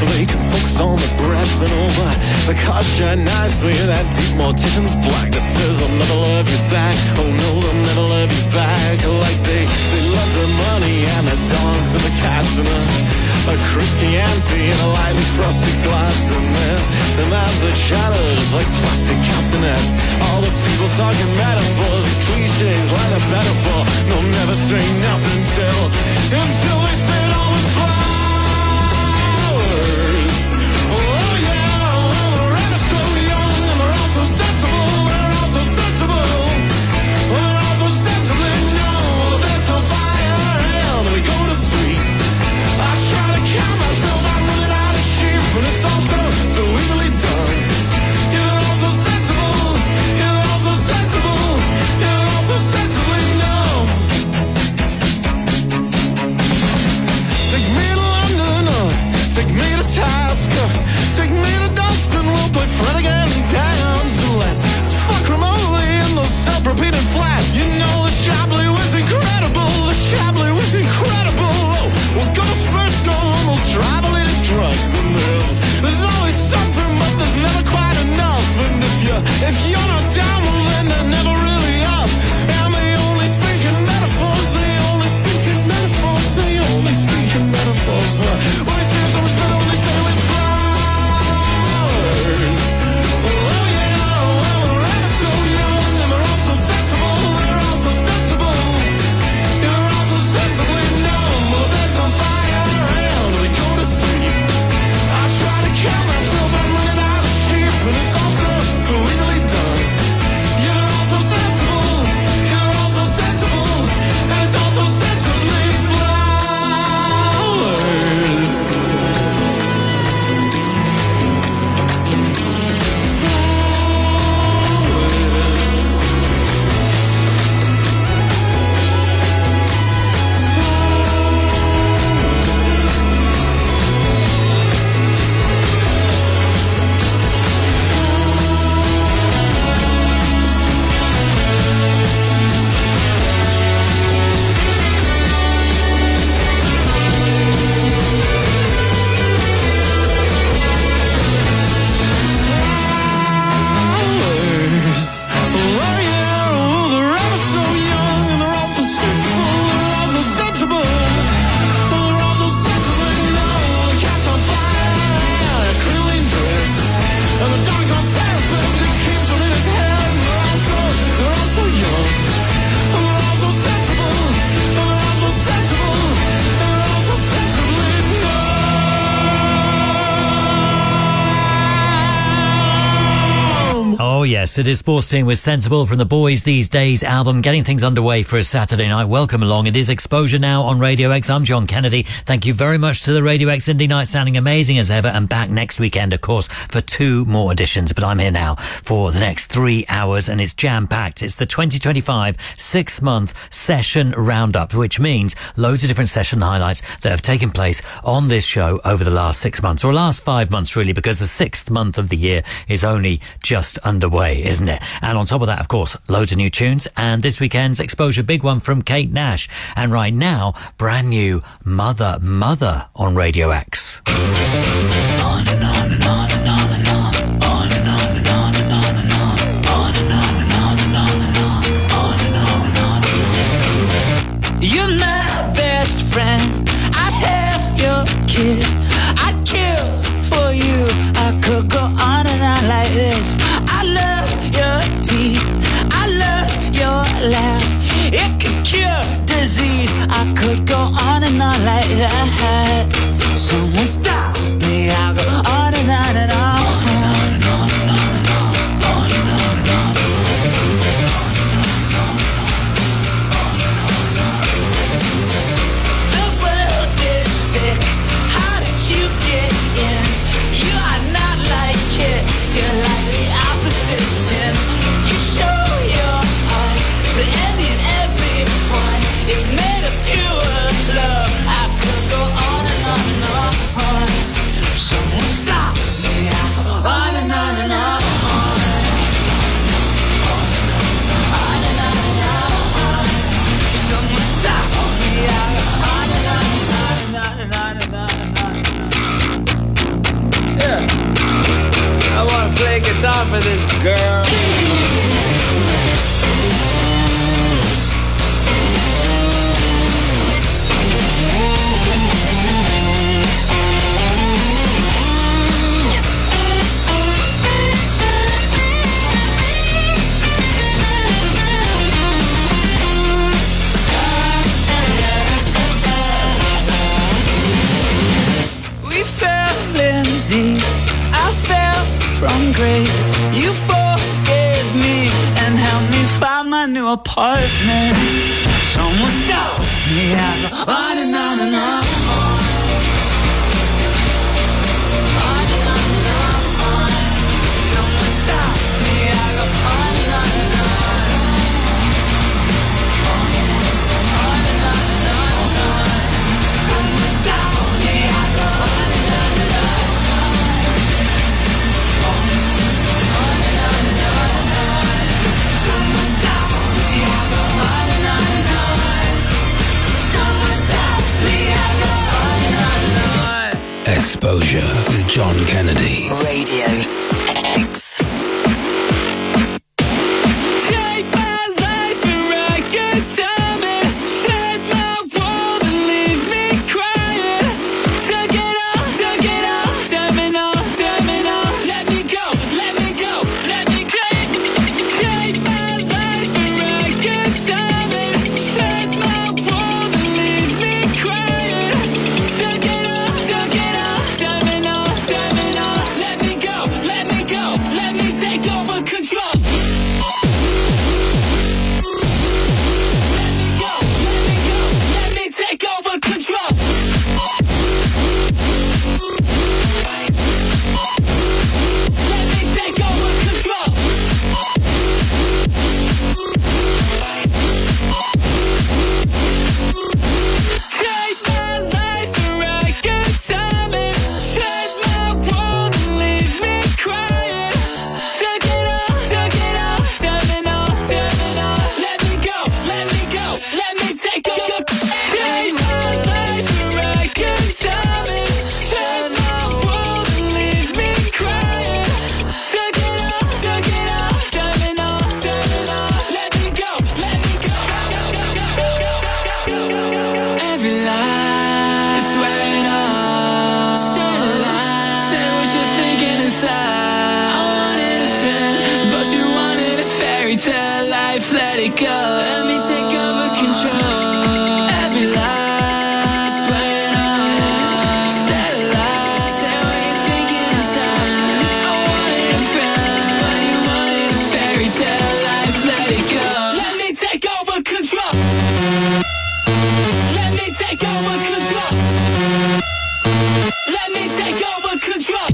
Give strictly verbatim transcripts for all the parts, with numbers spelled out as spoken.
so they can focus on the breath and over the car shine nicely. That deep mortician's black that says I'll never love you back. Oh no, they'll never love you back. Like they, they love their money and the dogs and the cats and a, a crisp Chianti and a lightly frosted glass. And then, then there's the chatters like plastic castanets. All the people talking metaphors and cliches like they're better for. No, never say nothing till, until they say it all with flowers. Oh yeah, we're ever so young and we're all so sensible. We're all so sensible. We're all so sensibly numb. The bed's on fire and we go to sleep. I try to count myself, I'm running out of sheep, but it's all so, so easily done. You're all so sensible. You're all so sensible. You're all so sensibly numb. Take me to London, uh, take me to task, uh, take me to Dustin, we'll play Fred again in town. So let's fuck remotely in those self-repeating flats. You know the Chablis was incredible, the Chablis was incredible. Oh, we'll go to Spursto and we'll try the latest drugs. And there's, there's always something, but there's never quite enough. And if you, if you're not down, well then they're never really up. And they only speak in metaphors, they only speak in metaphors, they only speak in metaphors. Uh, well, they say so much better when they say it with flowers. Oh yeah, well, we're ever so young and they're all so sensible, they're all so sensible. You're all so sensibly numb. Well, the bed's on fire and we go to sleep. I try to count myself, I'm running out of sheep, and it's all so, so easily done. You're all so sensible, you're all so sensible, and it's all so sensibly flowers. Oh yes, it is Sports Team with Sensible from the Boys These Days album, getting things underway for a Saturday night. Welcome along. It is Exposure now on Radio X. I'm John Kennedy. Thank you very much to the Radio X Indie Night, sounding amazing as ever, and back next weekend, of course, for two more editions. But I'm here now for the next three hours, and it's jam-packed. It's the twenty twenty-five six-month session roundup, which means loads of different session highlights that have taken place on this show over the last six months, or last five months really, because the sixth month of the year is only just underway, isn't it? And on top of that, of course, loads of new tunes, and this weekend's Exposure, big one from Kate Nash. And right now, brand new Mother Mother on Radio X. On and on and on and on and on. On and on and on and on and on. On and on and on and on and on. On and on and on and on. You're my best friend. I have your kid. I'd kill for you. I could go on and on like this. I love your teeth. I love your laugh. It could cure disease. I could go on and on like that. Someone stop me. I'll go on and on and on. On and on and on and on and on. On and on and on. The world is sick. How did you get in? You are not like it. You're like the opposite sin. You show your heart to any and everyone. It's made of pure love. I could go on and on and on. out for this girl. Deep. I fell from grace. You forgave me and helped me find my new apartment. Someone stop me. I go on and on and on. On and on and on. Someone stop me. I go on and on and on. On and on and on. Someone stop me. I go on and on and on. Exposure with John Kennedy. Radio X. Take my life and write good timing. Set my world and leave me crying. Took it all, took it all. Terminal, terminal. Let me go, let me go, let me go. Take my life and write good timing. Set my world and leave me crying. Took it all, took it all. Terminal, terminal. Let me go, let me go, let me take over control. Let me go, let me go, let me take over control. Let me take over control. Take my life and write good timing. Set my world and leave me crying. Took it all, took it all. Terminal, terminal. Let me go, let me go, let me take over. Take my life and write good timing. Set my world and leave me crying. Took it all, took it all. Terminal, terminal. Let me go, let me go. Every lie is wearing off. Say the lie, say what you're thinking inside. I wanted a friend, but you wanted a fairy tale life. Let it go. Let me take over control. Every lie is wearing off. Stay the lie, say what you're thinking inside. I wanted a friend, but you wanted a fairy tale life. Let it go. Let me take over control. Let me take over control. Let me take over control.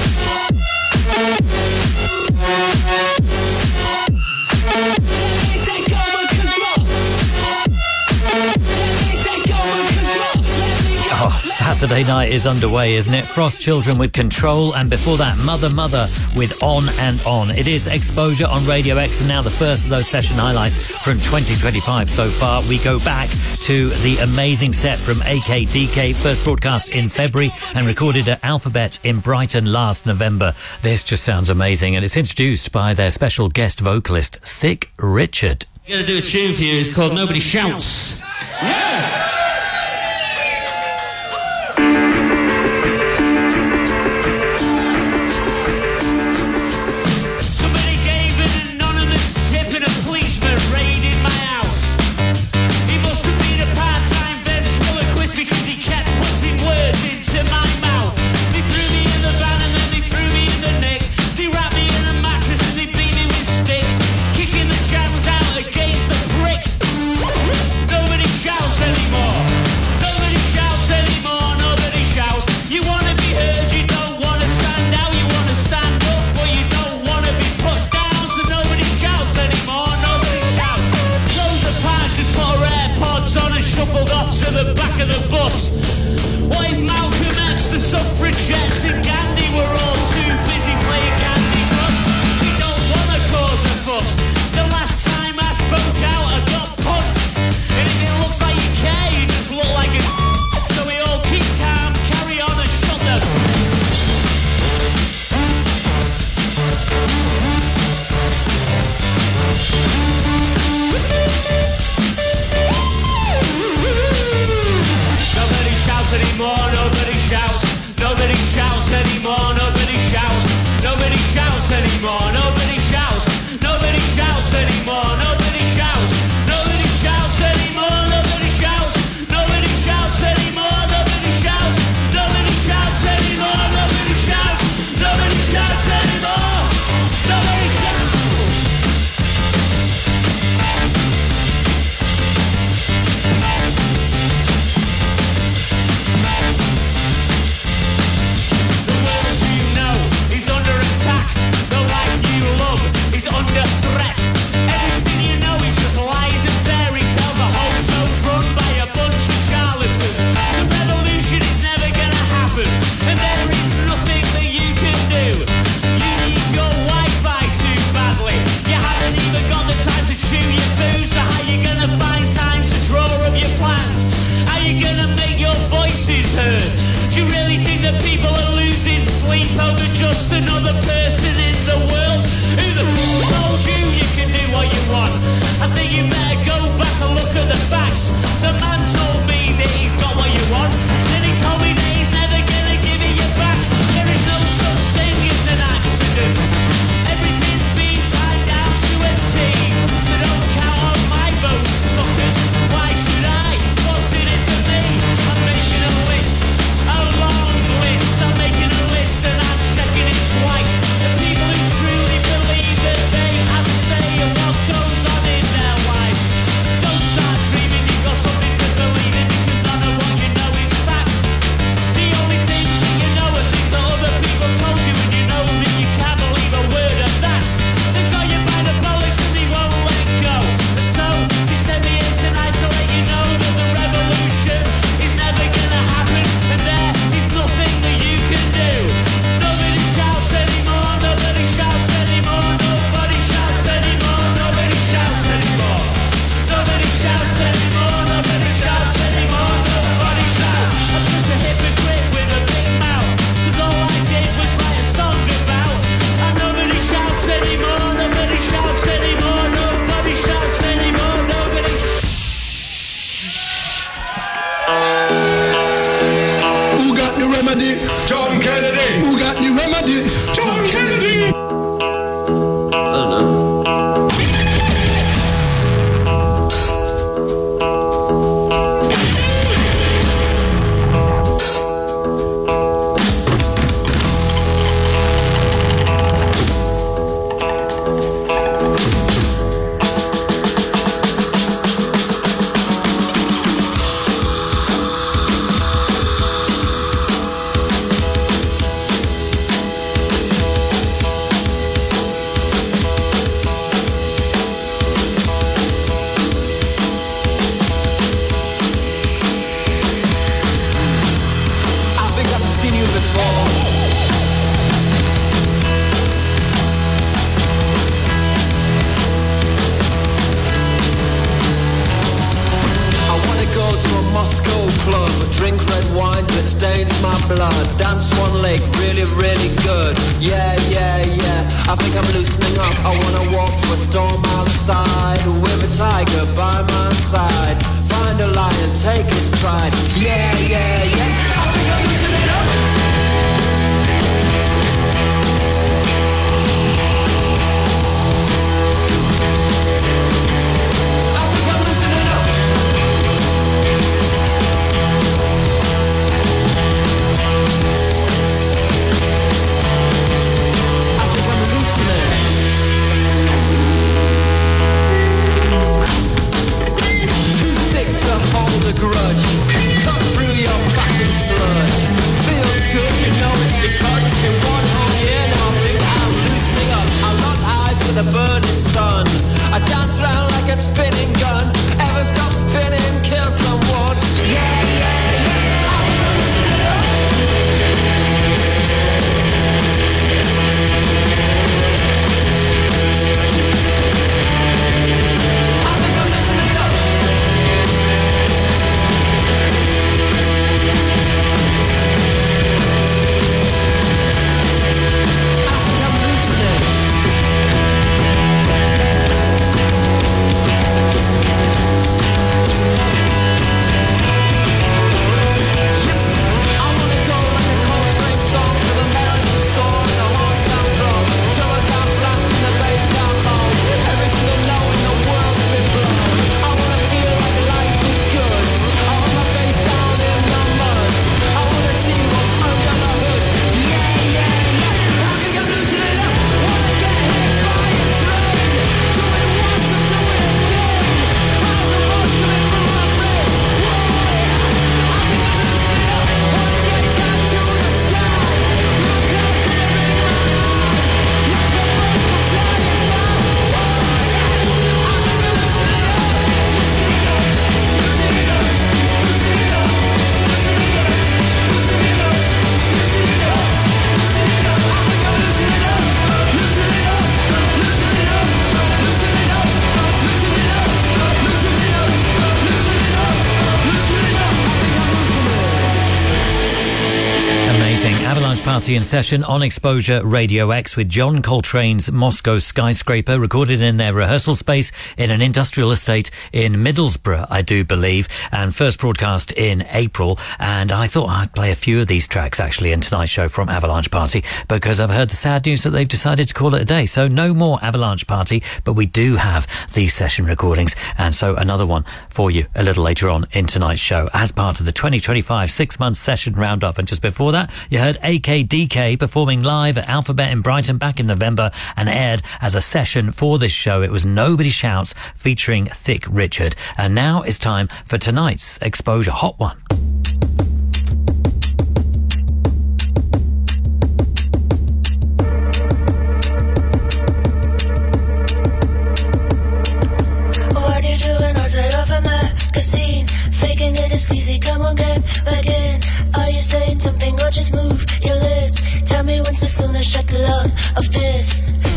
Let me take over control. Let me take over control. Let me go. Oh, Saturday night is underway, isn't it? Frost Children with Control, and before that, Mother Mother with On and On. It is Exposure on Radio X, and now the first of those session highlights from twenty twenty-five so far. We go back to the amazing set from A K D K, first broadcast in February and recorded at Alphabet in Brighton last November. This just sounds amazing, and it's introduced by their special guest vocalist, Thick Richard. I'm going to do a tune for you. It's called Nobody Shouts. Yeah! Somebody gave an anonymous tip and a policeman raided my house. He must have been a part-time ventriloquist because he kept putting words into my mouth. They threw me in the van and then they threw me in the neck. They wrapped me in a mattress and they beat me with sticks, kicking the jams out against the bricks. Nobody shouts anymore. anymore. Nobody shouts. Nobody shouts anymore. Nobody shouts. Nobody shouts anymore. Nobody shouts. Nobody shouts anymore. Nobody shouts. Nobody shouts anymore. Nobody shouts. Nobody shouts anymore. Nobody shouts. The world you know is under attack. The life you love is under threat. Everything you know is just lies and fairy tales. The whole show's run by a bunch of charlatans. The revolution is never gonna happen, and there is nothing that you can do. You need your Wi-Fi too badly. You haven't even got the time to chew your food. So how you gonna find time to draw up your plans? How you gonna make your voices heard? Do you really think that people are losing sleep over just another person in the world? Who the fool told you you can do what you want? I think you better go back and look at the facts. The man told me that he's got what you want, then he told me that he's never gonna give it you back. There is no such thing as an accident. Everything's been tied down to a tease. So don't count on my vote, suckers. Why should I? What's in it for me? I'm making a list, a long list. I'm making a list and I'm checking it twice. The people who truly believe that they have a say in what goes on in their lives. Don't start dreaming you've got something to believe in, because none of what you know is fact. The only things that you know are things that other people told you, and you know that you can't believe a word of that. They've got you by the bollocks and they won't let go. And so they sent me here tonight to let you know that the revolution is never gonna happen, and there is nothing that you can do. Nobody shouts anymore. Nobody shouts anymore. Nobody shouts anymore. Nobody shouts anymore. Nobody shouts anymore. Nobody shouts anymore. Nobody shouts. I'm just a hypocrite with a big mouth, 'cause all I did was write a song about. And nobody shouts anymore. Nobody shouts anymore. Nobody shouts anymore. Nobody. Who got the remedy? John Kennedy. Who got the remedy? John Kennedy. I think I've seen you before. I wanna go to a Moscow club, drink red wines that stains my blood, dance one leg really, really good. Yeah, yeah, yeah. I think I'm loosening up. I wanna walk through a storm outside with a tiger by my side. Find a lion, take his pride. Yeah, yeah, yeah. I think I'm loosening up. I think I'm loosening up. I think I'm loosening. Too sick to hold a grudge. Cut through your fat Avalanche Party in session on Exposure Radio X with John Coltrane's Moscow Skyscraper, recorded in their rehearsal space in an industrial estate in Middlesbrough, I do believe, and first broadcast in April. And I thought I'd play a few of these tracks actually in tonight's show from Avalanche Party, because I've heard the sad news that they've decided to call it a day. So no more Avalanche Party, but we do have these session recordings, and so another one for you a little later on in tonight's show as part of the twenty twenty-five six-month session roundup. And just before that, you heard A K D K performing live at Alphabet in Brighton back in November and aired as a session for this show. It was Nobody Shouts featuring Thick Richard. And now it's time for tonight's Exposure Hot One. What you doing outside of a magazine? Faking it is easy, come on, get back in. Are you saying something or just move your lips? Tell me when's the soonest shut the love of this.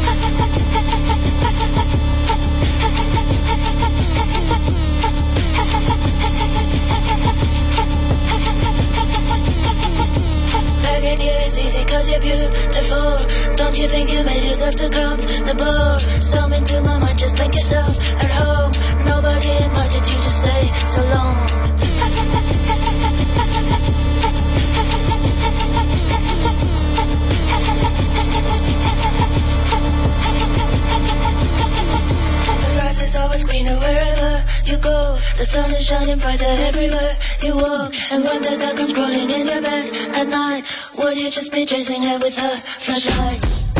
Tagging you is easy cause you're beautiful. Don't you think you made yourself too comfortable? Storming to my mind, just think yourself at home. Nobody invited you to stay so long. It's always greener wherever you go. The sun is shining brighter everywhere you walk. And when the dark comes crawling in your bed at night, would you just be chasing her with her flashlight?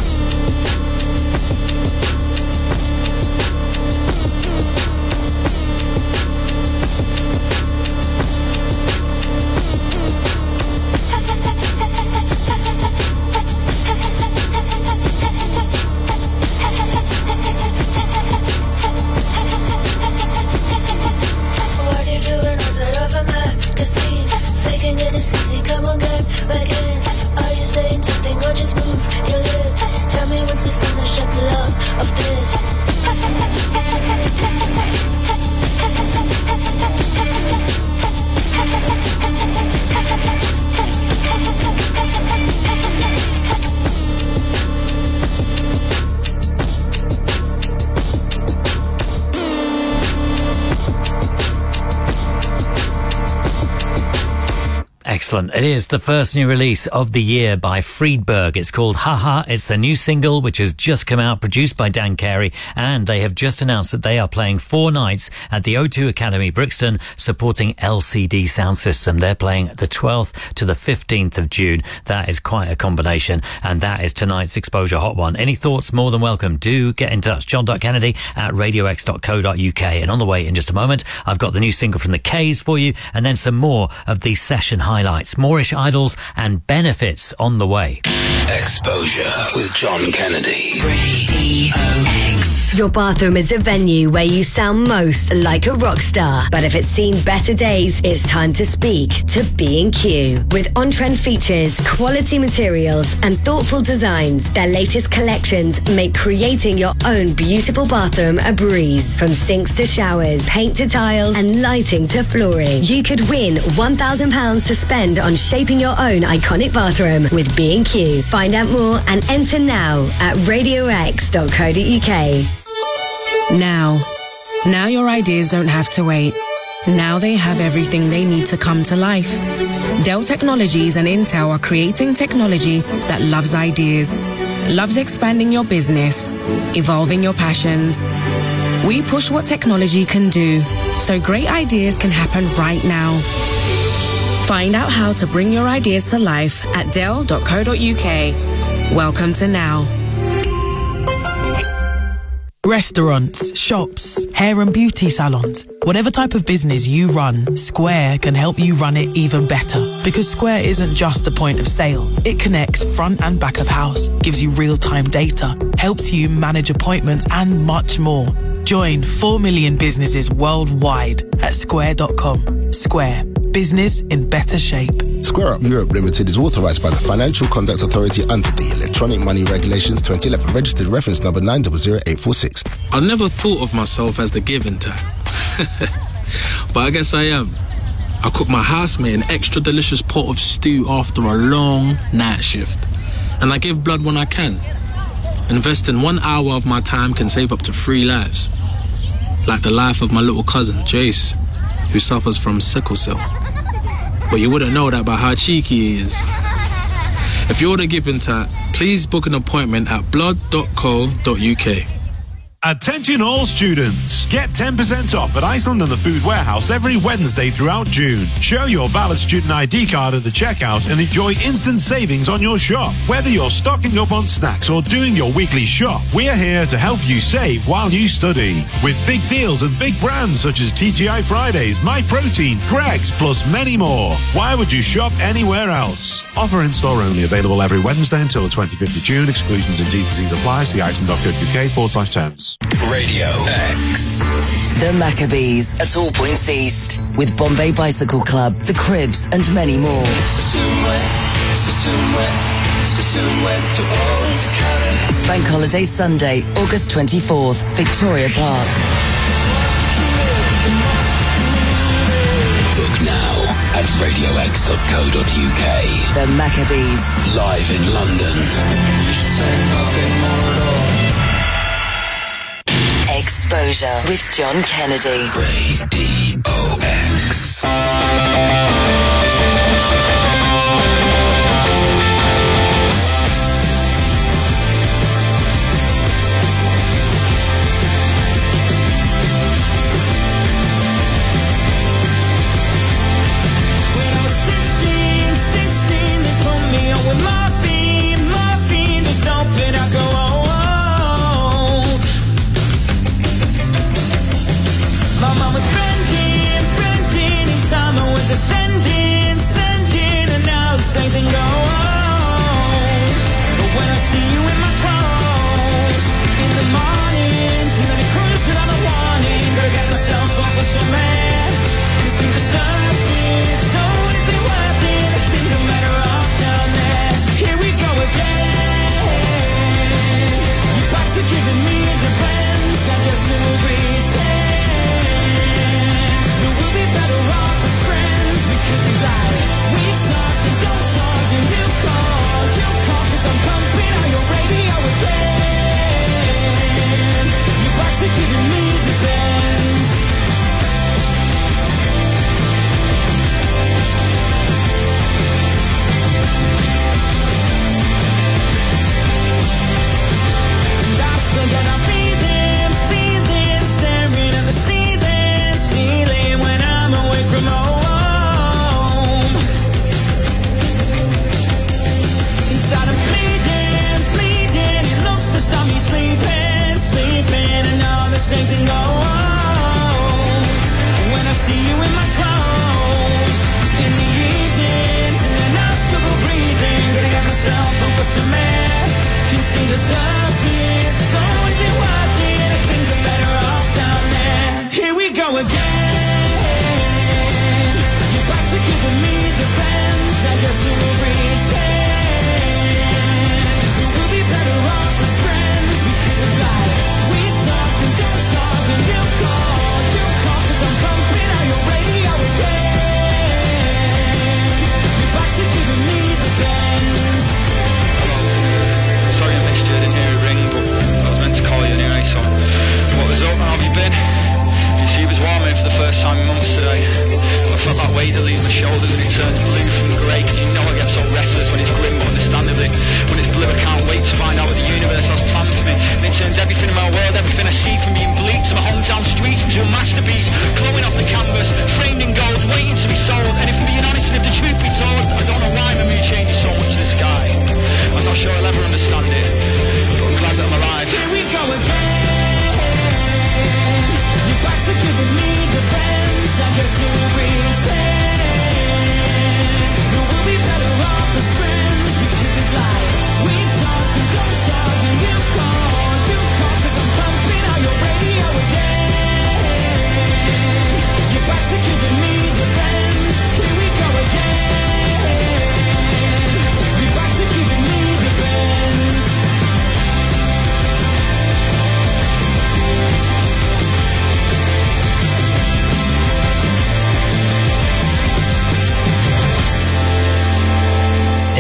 Excellent. It is the first new release of the year by Friedberg. It's called Haha. It's the new single which has just come out, produced by Dan Carey, and they have just announced that they are playing four nights at the O two Academy, Brixton, supporting L C D Sound System. They're playing the twelfth to the fifteenth of June. That is quite a combination, and that is tonight's Exposure Hot One. Any thoughts? More than welcome. Do get in touch. John dot Kennedy at radio x dot co dot uk. And on the way in just a moment, I've got the new single from the K's for you, and then some more of these session highlights. Moorish Idols and Benefits on the way. Exposure with John Kennedy. Radio X. Your bathroom is a venue where you sound most like a rock star. But if it's seen better days, it's time to speak to B and Q. With on-trend features, quality materials, and thoughtful designs, their latest collections make creating your own beautiful bathroom a breeze. From sinks to showers, paint to tiles, and lighting to flooring. You could win one thousand pounds to spend on shaping your own iconic bathroom with B and Q. Find out more and enter now at radio x dot co dot uk. Now. Now your ideas don't have to wait. Now they have everything they need to come to life. Dell Technologies and Intel are creating technology that loves ideas, loves expanding your business, evolving your passions. We push what technology can do, so great ideas can happen right now. Find out how to bring your ideas to life at dell dot co dot uk. Welcome to Now. Restaurants, shops, hair and beauty salons. Whatever type of business you run, Square can help you run it even better. Because Square isn't just a point of sale. It connects front and back of house, gives you real-time data, helps you manage appointments and much more. Join four million businesses worldwide at square dot com. Square. Business in better shape. Square Up Europe Limited is authorised by the Financial Conduct Authority under the Electronic Money Regulations twenty eleven, registered reference number nine zero zero eight four six. I never thought of myself as the giving type. But I guess I am. I cooked my housemate an extra delicious pot of stew after a long night shift. And I give blood when I can. Investing one hour of my time can save up to three lives. Like the life of my little cousin, Jace, who suffers from sickle cell. But you wouldn't know that by how cheeky he is. If you're the giving type, please book an appointment at blood dot co dot uk. Attention all students! Get ten percent off at Iceland and the Food Warehouse every Wednesday throughout June. Show your valid student I D card at the checkout and enjoy instant savings on your shop. Whether you're stocking up on snacks or doing your weekly shop, we're here to help you save while you study. With big deals and big brands such as T G I Fridays, MyProtein, Greggs, plus many more. Why would you shop anywhere else? Offer in-store only, available every Wednesday until the twenty-fifth of June. Exclusions and T's and C's apply. See iceland dot co dot uk forward slash terms. Radio X. The Maccabees at All Points East with Bombay Bicycle Club, The Cribs and many more. Bank Holiday Sunday, August twenty-fourth, Victoria Park. Book now at radio x dot co dot uk. The Maccabees. Live in London. Exposure with John Kennedy. Radio X. Sending, sending, and now the same thing goes. But when I see you in my clothes, in the mornings, and then it cruise without a warning, gotta get myself up with some man. You see the surface, so is it worth it? I think I'm better off down there. Here we go again. Your backs are giving me the bends, I guess it will pretend. So we'll be better off as friends. Because he's like, we talk and don't talk, and you call, you call, cause I'm pumping on your radio again. Your backs are giving me the bends. And I still gotta feel them, feeling, staring at the ceiling, ceiling when I'm away from home. Inside I'm bleeding, bleeding. It looks to stop me sleeping, sleeping. And all the same thing goes. When I see you in my clothes, in the evenings, and then I struggle breathing, gonna get myself up with some air. Can see the surface, so is it worth it? I think I'm better off down there. Here we go again. Your backs are giving me the bends, I guess it will pretend. Better off as friends, because it's like we talk and don't talk, and you call, you call, cause I'm pumping on your radio again. Your backs are giving me the bends. Sorry I missed you, I didn't hear it ring, but I was meant to call you anyway, so what was up, how have you been? You see, it was warm here for the first time in months today. I felt that weight to leave my shoulders and it turns blue from grey, cause you know I get so restless when it's grim, but understandably when it's blue I can't wait to find out what the universe has planned for me. And it turns everything in my world, everything I see from being bleak to my hometown streets into a masterpiece, glowing off the canvas, framed in gold, waiting to be sold. And if I'm being honest and if the truth be told, I don't know why my mood changes so much this guy. I'm not sure I'll ever understand it, but I'm glad that I'm alive. Here we go again. Your backs are giving me the bends, I guess you will pretend.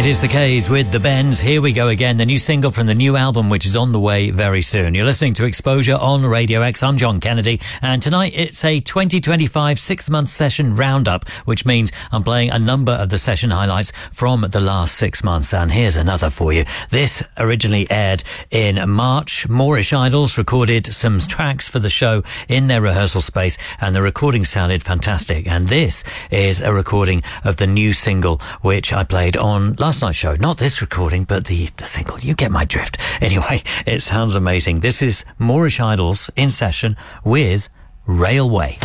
It is the K's with the Bends. Here we go again, the new single from the new album, which is on the way very soon. You're listening to Exposure on Radio X. I'm John Kennedy, and tonight it's a twenty twenty-five six-month session roundup, which means I'm playing a number of the session highlights from the last six months. And here's another for you. This originally aired in March. Moorish Idols recorded some tracks for the show in their rehearsal space, and the recording sounded fantastic. And this is a recording of the new single, which I played on last night's show. Not this recording, but the, the single. You get my drift. Anyway, it sounds amazing. This is Moorish Idols in session with Railway.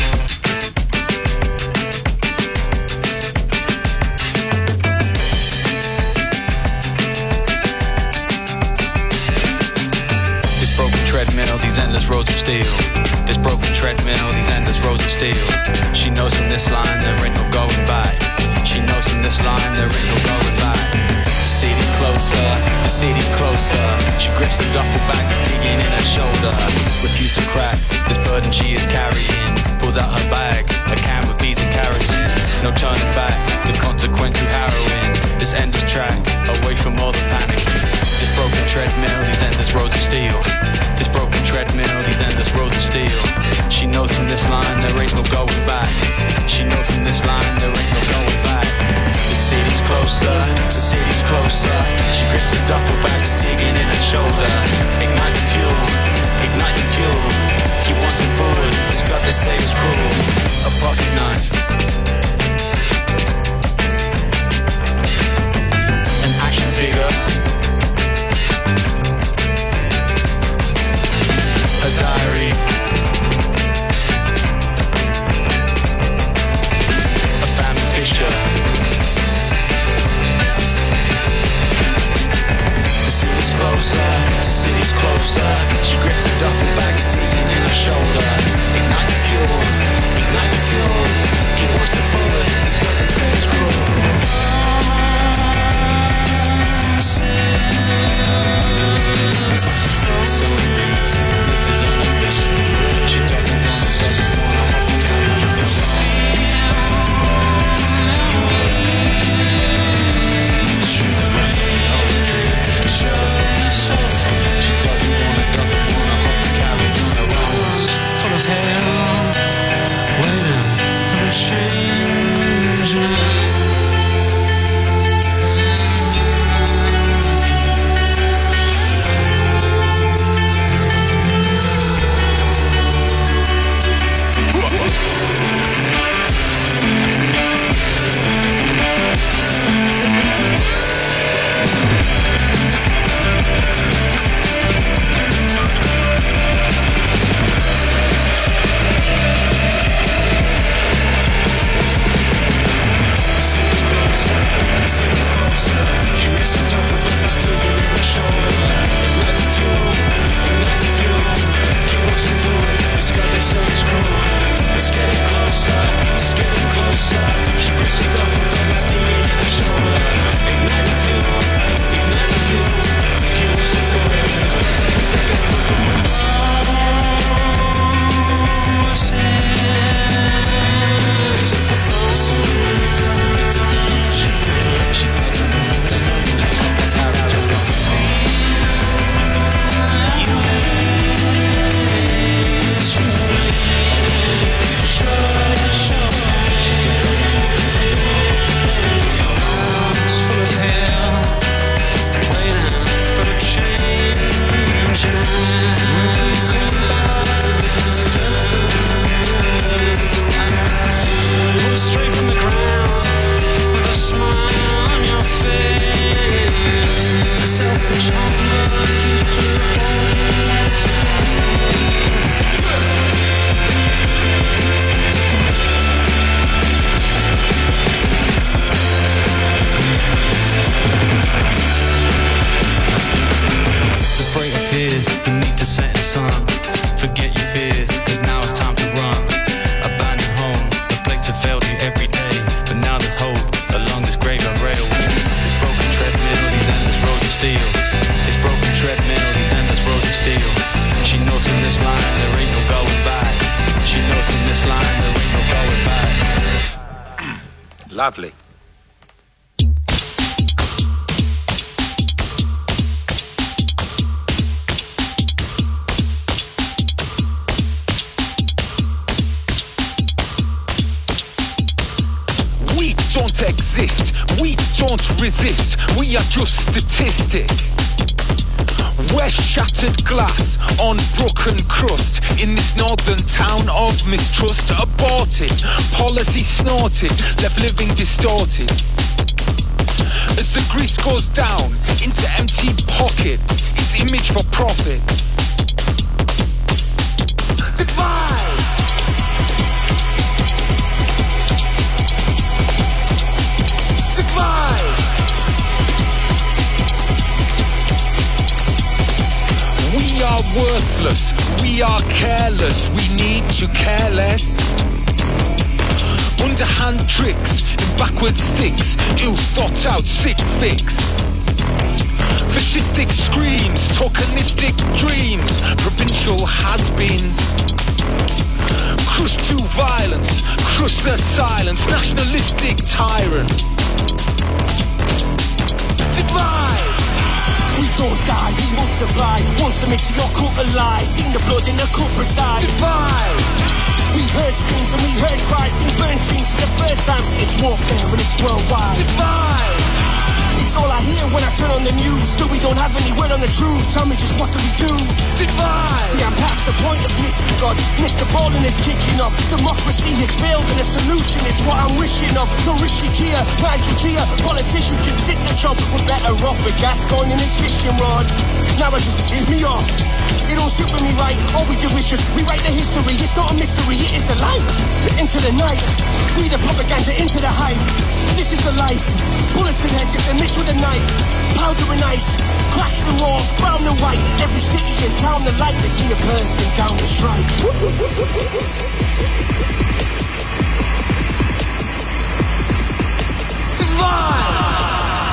This broken treadmill, these endless roads of steel. This broken treadmill, these endless roads of steel. She knows from this line there ain't no going back. She knows from this line there ain't no going back. The city's closer, the city's closer. She grips the duffel bag that's digging in her shoulder. Refuse to crack this burden she is carrying. Pulls out her bag, a can with peas and carrots in. No turning back, the consequence too harrowing. This endless track, away from all the panic. This broken treadmill, these endless roads of steel. This broken treadmill, these endless roads of steel. She knows from this line there ain't no going back. She knows from this line there ain't no going back. The city's closer, the city's closer. She grips the duffel bag, digging in her shoulder. Ignite the fuel, ignite the fuel. Keep walking forward, it's got to say it's cruel. A pocket knife, an action figure, a diary, a family picture. The city's closer, the city's closer. She grips the duffel bag, digging in her shoulder. Ignite the fuel, ignite the fuel. He wants to forward, it's got to say it's cruel. Lovely. exist. We don't resist, we are just statistic. We're shattered glass on broken crust in this northern town of mistrust. Aborted, policy snorted, left living distorted. As the grease goes down into empty pocket, it's image for profit. Divide! Divide! We are worthless, we are careless, we need to care less. Underhand tricks, in backward sticks, ill thought out sick fix. Fascistic screams, tokenistic dreams, provincial has-beens. Crush to violence, crush their silence, nationalistic tyrant. Divide! We don't die, we multiply. Won't submit to your cult of lies. Seen the blood in the culprit's eyes. Divide! We heard screams and we heard cries. Seen burnt dreams for the first time. See, it's warfare and it's worldwide. Divide! It's all I hear when I turn on the news. Still we don't have any word on the truth. Tell me just what do we do? Divide! See, I'm past the point of missing God. Missed the ball and it's kicking off. Democracy has failed and the solution is what I'm wishing of. No Rishi Kia, Nigel Kia. Politician can sit the job. We're better off with Gascoigne and his fishing rod. Now I just take me off. It don't suit with me right. All we do is just rewrite the history. It's not a mystery, it is the light. Into the night. We the propaganda into the hype. This is the life. Bullets and heads if they miss with a knife. Powder and ice. Cracks and walls, brown and white. Every city and town the light. They see a person down the strike. Divine!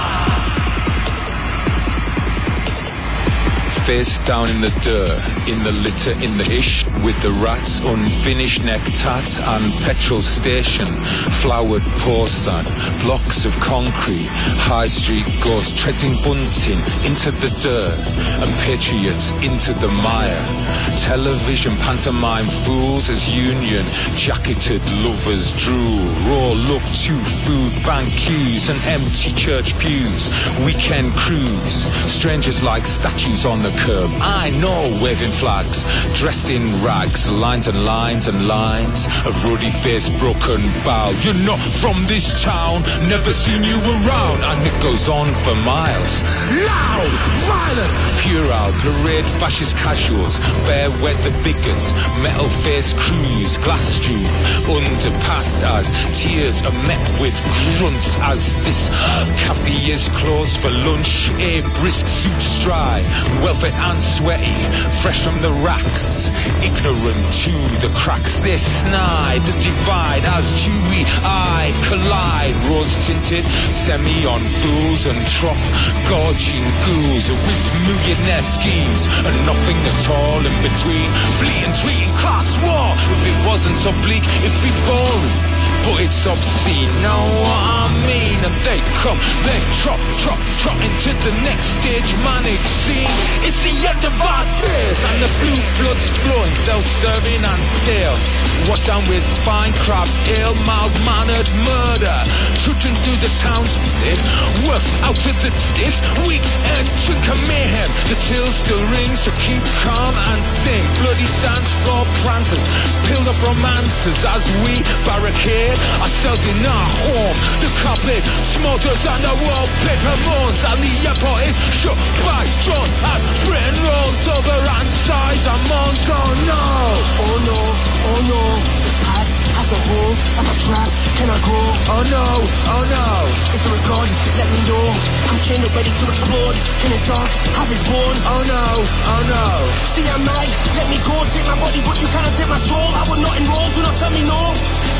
Face down in the dirt, in the litter, in the ish, with the rats, unfinished neck tat and petrol station, flowered porcelain, blocks of concrete, high street ghosts treading bunting into the dirt, and patriots into the mire. Television pantomime fools as union, jacketed lovers drool, raw look to food bank queues and empty church pews, weekend cruise, strangers like statues on the curb. I know waving flags, dressed in rags, lines and lines and lines of ruddy-faced broken bow. You're not from this town, never seen you around, and it goes on for miles. Loud, violent, puerile, parade fascist casuals, bare wet the bigots, metal-faced crews, glass strewn, underpassed as tears are met with grunts as this cafe is closed for lunch. A brisk suit stride, welfare and sweaty, fresh from the racks, ignorant to the cracks. They snide the divide as chewy eye collide. Rose tinted, semi on fools and trough gorging ghouls with millionaire schemes and nothing at all in between. Bleeding, tweeting, class war. If it wasn't so bleak, it'd be boring, but it's obscene. Know what I mean? And they come, they trot, trot, trot into the next stage managed scene. It's the end of our days, and the blue blood's flowing, self-serving and stale. Washed down with fine craft ale, mild-mannered murder, trudging through the town's pit, worked out to the skiff, weak and drink a mayhem. The till still rings, so keep calm and sing. Bloody dance floor prancers, pilled up romances as we barricade ourselves in our home. The carpet smolders and the wallpaper moans, and the airport is shut by drones as Britain rolls over and sighs and moans. Oh no, oh no, oh no. The past has a hold. Am I trapped? Can I go? Oh no, oh no. Is there a God? Let me know. I'm chained up ready to explode. Can a dog have his bone? Oh no, oh no. See, I'm mad. Let me go. Take my body, but you cannot take my soul. I will not enroll. Do not tell me no.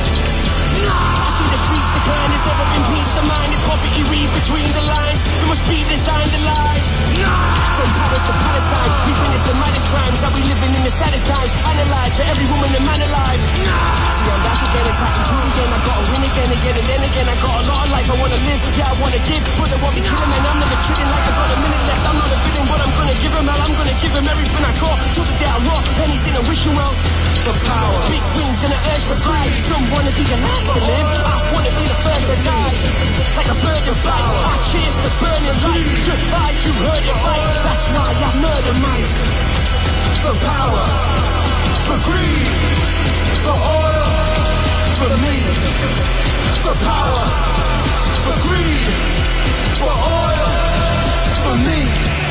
I see the streets decline, there's never been peace of mind. It's poverty, read between the lines. We must be designed the lies. From Paris to Palestine, we witness the maddest crimes. Are we living in the saddest times? Analyze for every woman and man alive. See, I'm back again, attacking to the end. I gotta win again, again, and then again. I got a lot of life I wanna live, yeah, I wanna give. But they want me killing, man, I'm never chilling. Like I got a minute left, I'm not a villain, but I'm gonna give him all. I'm gonna give him everything I got. Till the day I rot, pennies in a wishing well. For power, big wings and an urge survive. Some wanna be the last to live, I wanna be the first to die. Like a bird of light, I chase the burning light. Divide, you heard it right. That's why I murder mice. For power, for greed, for oil, for me. For power, for greed, for oil, for me.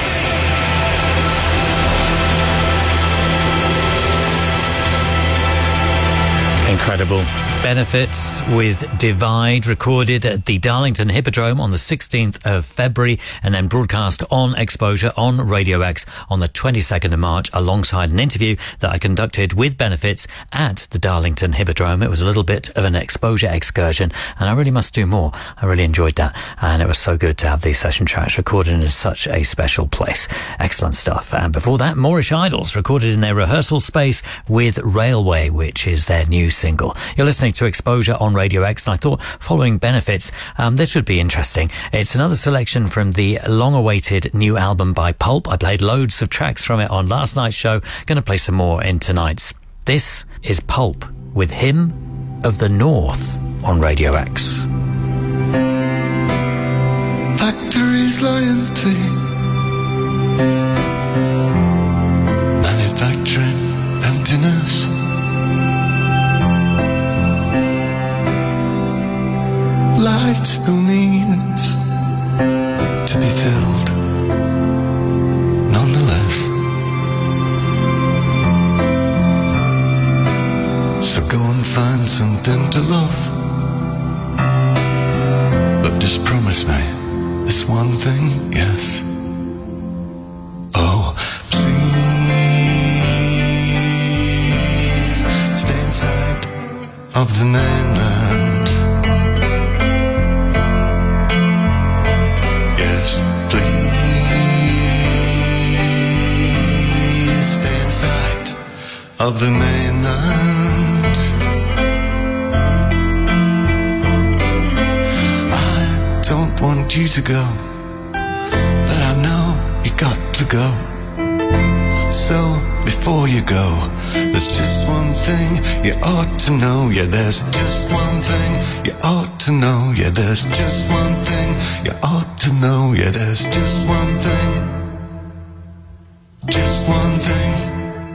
Incredible. Benefits with Divide, recorded at the Darlington Hippodrome on the sixteenth of February and then broadcast on Exposure on Radio X on the twenty-second of March alongside an interview that I conducted with Benefits at the Darlington Hippodrome. It was a little bit of an Exposure excursion and I really must do more. I really enjoyed that and it was so good to have these session tracks recorded in such a special place. Excellent stuff. And before that, Moorish Idols recorded in their rehearsal space with Railway, which is their new single. You're listening to Exposure on Radio X and I thought following Benefits um, this would be interesting. It's another selection from the long-awaited new album by Pulp. I played loads of tracks from it on last night's show. Going to play some more in tonight's. This is Pulp with Hymn of the North on Radio X. Factories lie empty, manufacturing emptiness. Life still needs to be filled, nonetheless. So go and find something to love, but just promise me this one thing, yes. Oh, please stay inside of the mainland. Of the mainland, I don't want you to go, but I know you got to go. So before you go, there's just one thing you ought to know. Yeah, there's just one thing you ought to know. Yeah, there's just one thing you ought to know. Yeah, there's just one thing, just one thing.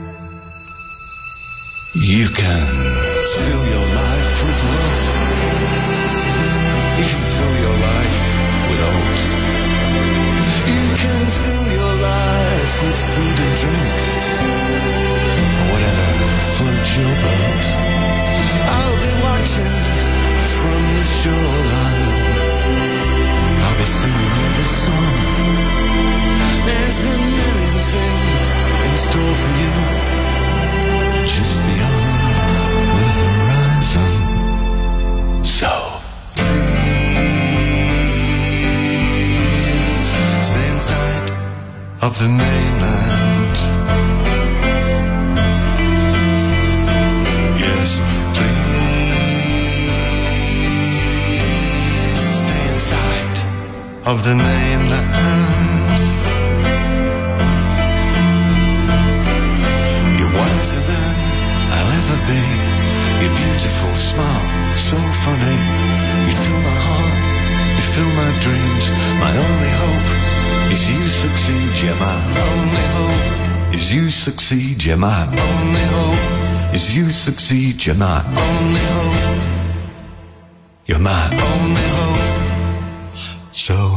You can fill your life with love. You can fill your life with art. You can fill your life with food and drink, or whatever floats your boat. I'll be watching from the shoreline. I'll be singing you this song. There's a million things in store for you, just beyond the horizon. So please stay inside of the mainland. Yes, please stay inside of the mainland. You're wiser than I'll ever be. You're beautiful, smart, so funny. You fill my heart, you fill my dreams. My only hope is you succeed. Yeah, my only hope is you succeed. Yeah, my only hope is you succeed. You're my only hope. You're my only hope. So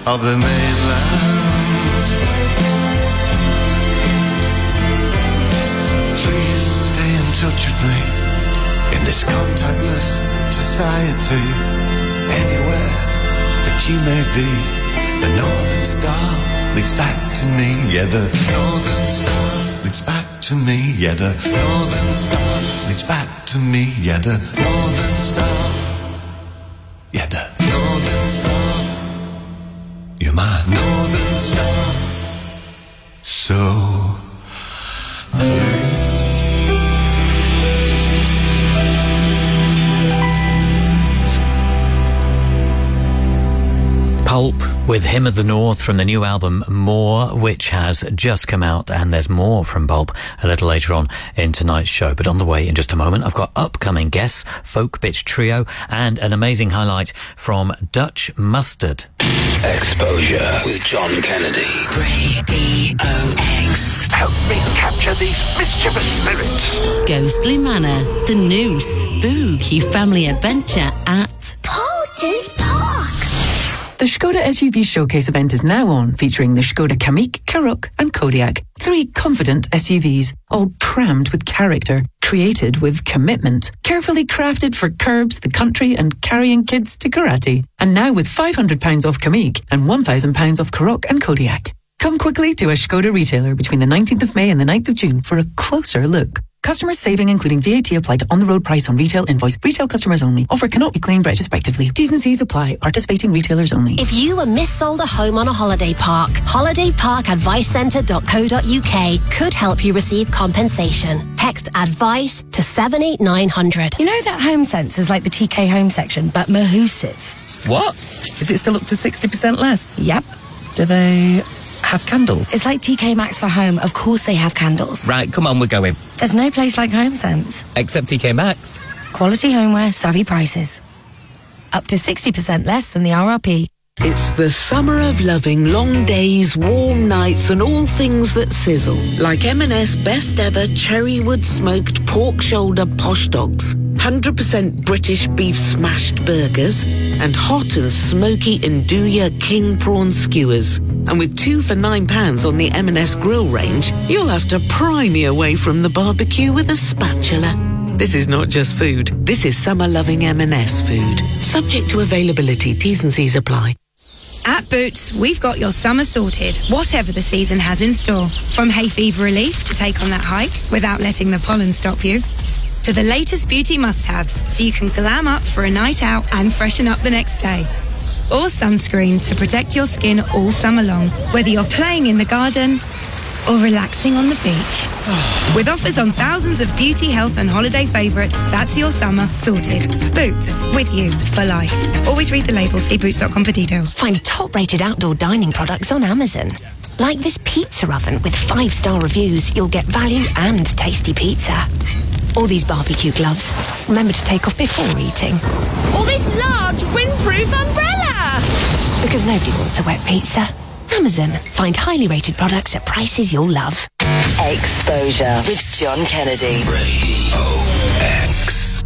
of the mainland. Please stay in touch with me in this contactless society. Anywhere that you may be, the Northern Star leads back to me. Yeah, the Northern Star leads back to me. Yeah, the Northern Star leads back to me. Yeah, the Northern Star. Yeah, the Northern Star. You're my Northern Star. So please. Pulp with Hymn of the North from the new album More, which has just come out, and there's more from Pulp a little later on in tonight's show. But on the way in just a moment, I've got upcoming guests, Folk Bitch Trio, and an amazing highlight from Dutch Mustard. Exposure with John Kennedy. Radio X. Help me capture these mischievous spirits. Ghostly Manor, the new spooky family adventure at Porters Park. The Skoda S U V Showcase event is now on, featuring the Skoda Kamiq, Karoq and Kodiaq. Three confident S U Vs, all crammed with character, created with commitment, carefully crafted for curbs, the country and carrying kids to karate. And now with five hundred pounds off Kamiq and one thousand pounds off Karoq and Kodiaq. Come quickly to a Skoda retailer between the nineteenth of May and the ninth of June for a closer look. Customers saving including V A T applied to on-the-road price on retail invoice. Retail customers only. Offer cannot be claimed retrospectively. T's and C's apply. Participating retailers only. If you were missold a home on a holiday park, holiday park advice centre dot co dot uk could help you receive compensation. Text ADVICE to seven eight nine hundred. You know that Home Sense is like the T K Home section, but Mahusive. What? Is it still up to sixty percent less? Yep. Do they have candles? It's like T K Maxx for home. Of course they have candles. Right, come on, we're going. There's no place like Home Sense. Except T K Maxx. Quality homeware, savvy prices. Up to sixty percent less than the R R P. It's the summer of loving long days, warm nights and all things that sizzle. Like M and S best ever cherrywood smoked pork shoulder posh dogs. one hundred percent British beef smashed burgers. And hot and smoky Nduja king prawn skewers. And with two for nine pounds on the M and S grill range, you'll have to pry me away from the barbecue with a spatula. This is not just food. This is summer-loving M and S food. Subject to availability. T's and C's apply. At Boots, we've got your summer sorted, whatever the season has in store. From hay fever relief to take on that hike without letting the pollen stop you, to the latest beauty must-haves so you can glam up for a night out and freshen up the next day. Or sunscreen to protect your skin all summer long, whether you're playing in the garden or relaxing on the beach. With offers on thousands of beauty, health and holiday favourites, that's your summer sorted. Boots, with you for life. Always read the label, see boots dot com for details. Find top-rated outdoor dining products on Amazon. Like this pizza oven with five-star reviews, you'll get value and tasty pizza. Or these barbecue gloves. Remember to take off before eating. Or this large windproof umbrella! Because nobody wants a wet pizza. Amazon. Find highly rated products at prices you'll love. Exposure with John Kennedy. Radio X.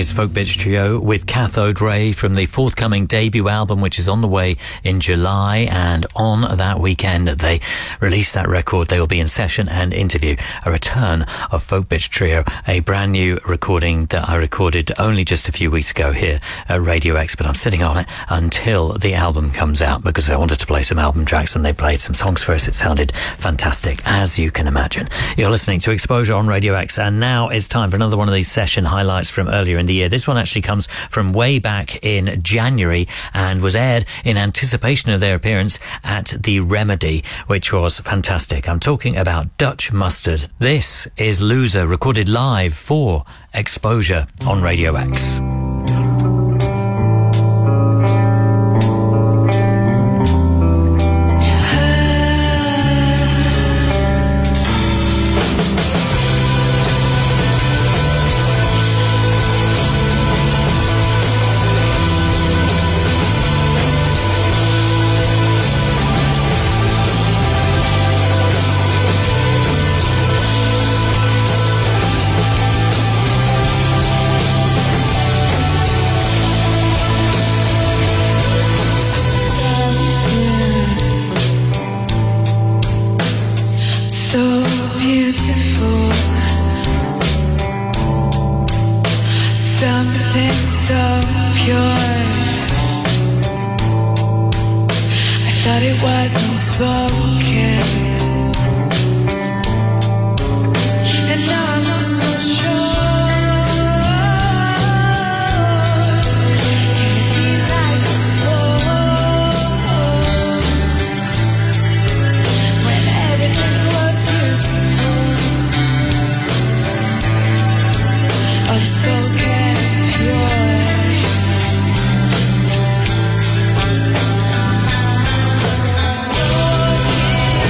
is Folk Bitch Trio with Cathode Ray from the forthcoming debut album, which is on the way in July. And on that weekend that they release that record, they will be in session and interview a return of Folk Bitch Trio, a brand new recording that I recorded only just a few weeks ago here at Radio X. But I'm sitting on it until the album comes out because I wanted to play some album tracks, and they played some songs for us. It sounded fantastic, as you can imagine. You're listening to Exposure on Radio X, and now it's time for another one of these session highlights from earlier in the year. This one actually comes from way back in January and was aired in anticipation of their appearance at the Remedy, which was fantastic. I'm talking about Dutch Mustard. This is Loser, recorded live for Exposure on Radio X. Unspoken pure.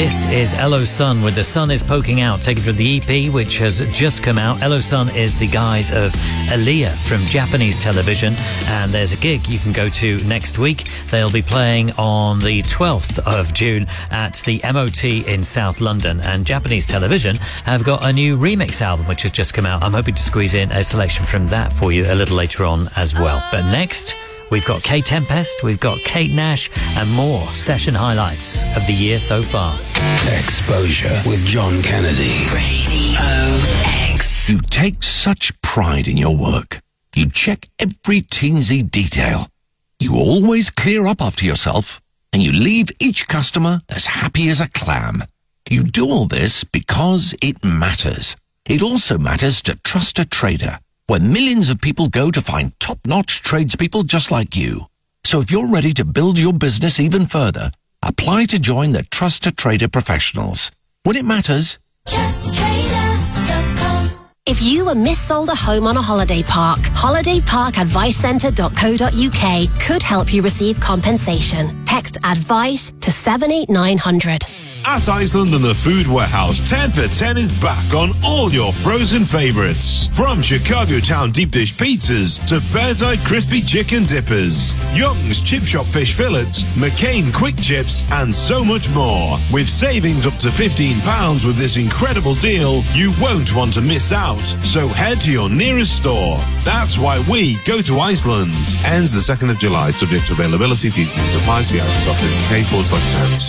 This is Ello Sun with The Sun Is Poking Out, taken from the E P which has just come out. Ello Sun is the guys of Aaliyah from Japanese television, and there's a gig you can go to next week. They'll be playing on the twelfth of June at the M O T in South London, and Japanese television have got a new remix album which has just come out. I'm hoping to squeeze in a selection from that for you a little later on as well. But next, we've got K Tempest, we've got Kate Nash, and more session highlights of the year so far. Exposure with John Kennedy. Radio X. You take such pride in your work. You check every teensy detail. You always clear up after yourself, and you leave each customer as happy as a clam. You do all this because it matters. It also matters to Trust a Trader, where millions of people go to find top-notch tradespeople just like you. So if you're ready to build your business even further, apply to join the Trust a Trader professionals. When it matters, Trust a Trader dot com. If you were missold a home on a holiday park, holiday park advice centre dot co dot uk could help you receive compensation. Text ADVICE to seven eight nine hundred. At Iceland and the Food Warehouse, ten for ten is back on all your frozen favorites. From Chicago Town deep dish pizzas to Bear's Eye crispy chicken dippers, Young's Chip Shop fish fillets, McCain quick chips, and so much more. With savings up to fifteen pounds with this incredible deal, you won't want to miss out. So head to your nearest store. That's why we go to Iceland. Ends the second of July, subject to availability, T's and C's apply, see how UK forward slash terms.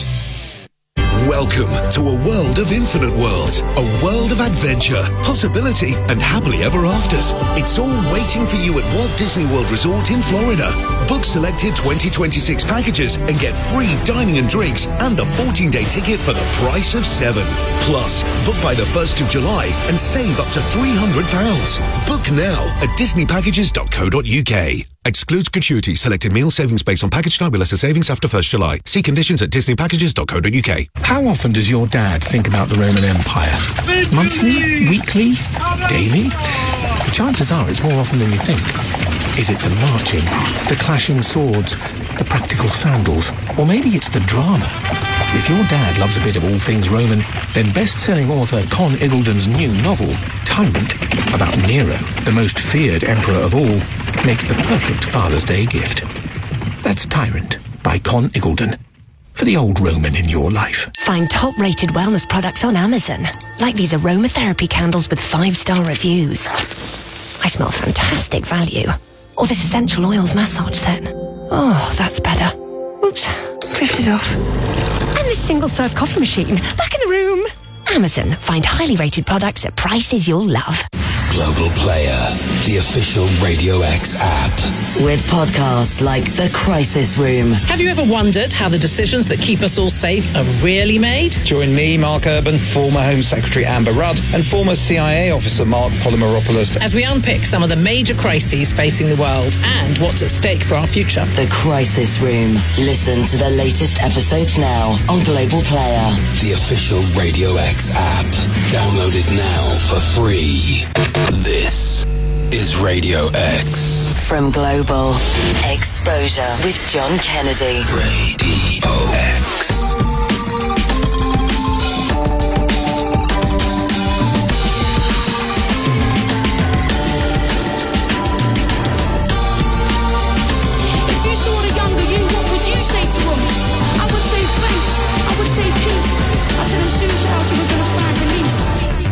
Welcome to a world of infinite worlds, a world of adventure, possibility, and happily ever afters. It's all waiting for you at Walt Disney World Resort in Florida. Book selected twenty twenty-six packages and get free dining and drinks and a fourteen-day ticket for the price of seven. Plus, book by the first of July and save up to three hundred pounds. Book now at disney packages dot co dot uk. Excludes gratuity. Selected meal savings based on package type with lesser savings after first July. See conditions at disney packages dot co dot uk. How often does your dad think about the Roman Empire? Monthly? Weekly? Daily? The chances are it's more often than you think. Is it the marching, the clashing swords, the practical sandals, or maybe it's the drama? If your dad loves a bit of all things Roman, then best-selling author Con Iggulden's new novel, Tyrant, about Nero, the most feared emperor of all, makes the perfect Father's Day gift. That's Tyrant by Con Iggulden. For the old Roman in your life. Find top-rated wellness products on Amazon, like these aromatherapy candles with five-star reviews. I smell fantastic value. Or this essential oils massage set. Oh, that's better. Oops, drifted off. And this single-serve coffee machine, back in the room. Amazon, find highly rated products at prices you'll love. Global Player, the official Radio X app. With podcasts like The Crisis Room. Have you ever wondered how the decisions that keep us all safe are really made? Join me, Mark Urban, former Home Secretary Amber Rudd, and former C I A officer Mark Polymeropoulos, as we unpick some of the major crises facing the world and what's at stake for our future. The Crisis Room. Listen to the latest episodes now on Global Player. The official Radio X app. Download it now for free. This is Radio X. From Global, Exposure with John Kennedy. Radio X. If you saw the younger you, what would you say to him? I would say thanks, I would say peace. I tell him soon child you were gonna find release.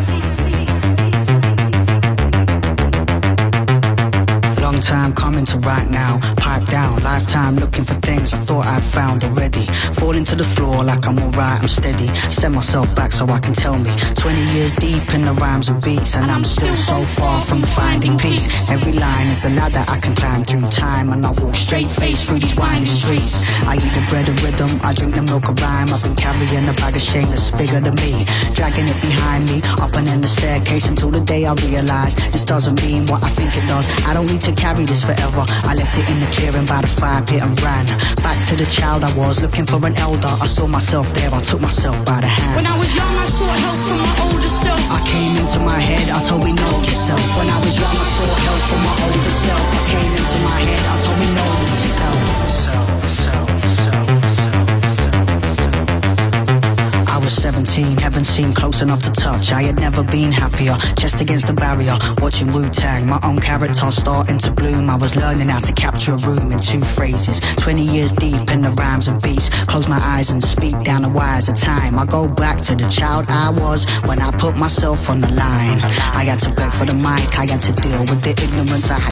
Long time coming to right now, pipe down, lifetime looking for things I thought I'd found already. Falling to the floor like I'm alright, I'm steady. Set myself back so I can tell me. Twenty years deep in the rhymes and beats, and I'm still so far from finding peace. Every line is a ladder I can climb through time, and I walk straight face through these winding streets. I eat the bread of rhythm, I drink the milk of rhyme. I've been carrying a bag of shame that's bigger than me, dragging it behind me, up and in the staircase until the day I realise this doesn't mean what I think it does. I don't need to carry this forever. I left it in the clearing by the fire pit and ran back to the child I was, looking for an elder. I saw myself there, I took myself by the hand. When I was young I sought help from my older self. I came into my head, I told me know yourself. When I was young I sought help from my older self. I came into my head, I told me know yourself. I was seventeen, heaven seemed close enough to touch. I had never been happier, chest against the barrier, watching Wu-Tang, my own character starting to bloom. I was learning how to capture a room in two phrases, twenty years deep in the rhymes and beats. Close my eyes and speak down the wires of time. I go back to the child I was when I put myself on the line. I had to beg for the mic, I had to deal with the ignorance. I had